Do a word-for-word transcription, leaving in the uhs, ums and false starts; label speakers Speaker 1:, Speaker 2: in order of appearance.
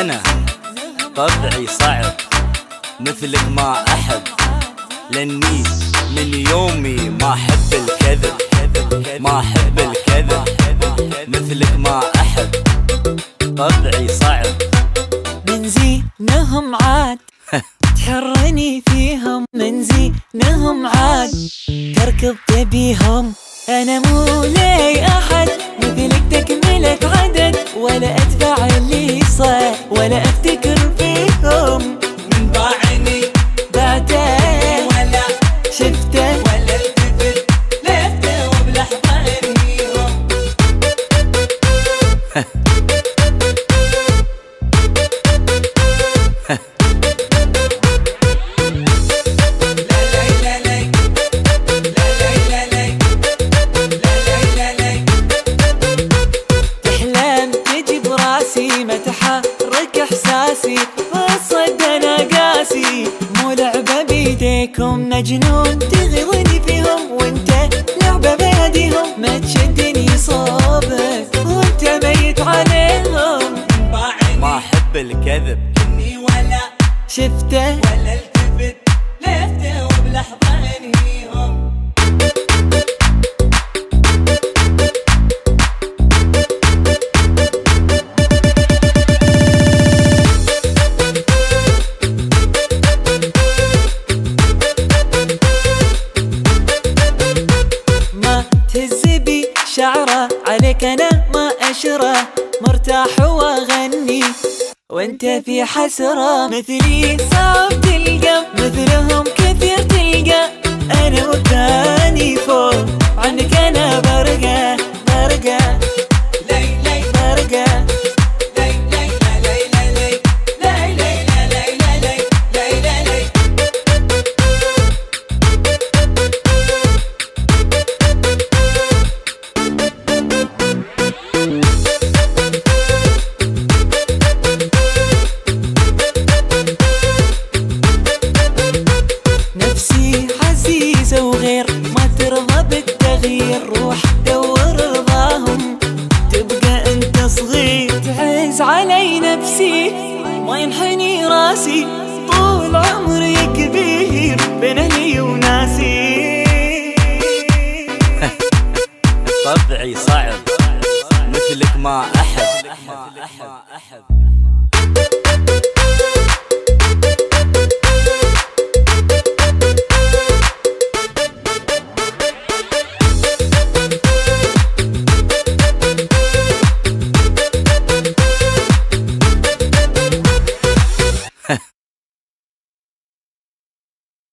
Speaker 1: أنا طبعي صعب مثلك ما أحب، لأني من يومي ما أحب الكذب، ما أحب الكذب مثلك ما أحب، طبعي صعب.
Speaker 2: من زينهم عاد تحرني فيهم، من زينهم عاد تركض تبيهم. أنا مو لي أحد مثلك تكملك عدد، ولا أتبع اللي صار ولا أفتكر فيهم.
Speaker 3: من باعني
Speaker 2: بعده
Speaker 3: ولا
Speaker 2: شفته
Speaker 3: ولا التفت لفته وبلحظة أنهيهم.
Speaker 2: تحلم تجي براسي، ما تحرك إحساسي، والصد أنا قاسي. مو لعبة بيديكم، مجنون تغيظني فيهم، وانت لعبة بيديهم. ما تشدني صوبك وانت ميت عليهم.
Speaker 3: من باعني
Speaker 1: ما أحب الكذب
Speaker 3: إني ولا
Speaker 2: شفته
Speaker 3: ولا التفت لفته وبلحظة أنهيهم.
Speaker 2: ما تهز بي شعره، عليك أنا ما أشره، مرتاح وأغني وانت في حسرة. مثلي صعب تلقى، مثلهم كثير تلقى. أنا مكاني فوق عنك، أنا برقة برقة
Speaker 3: لي لي
Speaker 2: برقة.
Speaker 3: لي لي لي لي لي لي لي لي لي لي لي لي.
Speaker 2: نفسي عزيزة وغير ما ترضى بالتغيير، روح دور رضاهم. تبقى انت صغير تعز علي نفسي، ما ينحني راسي طول عمري كبير بين اهلي وناسي.
Speaker 1: طبعي صعب مثلك ما أحب.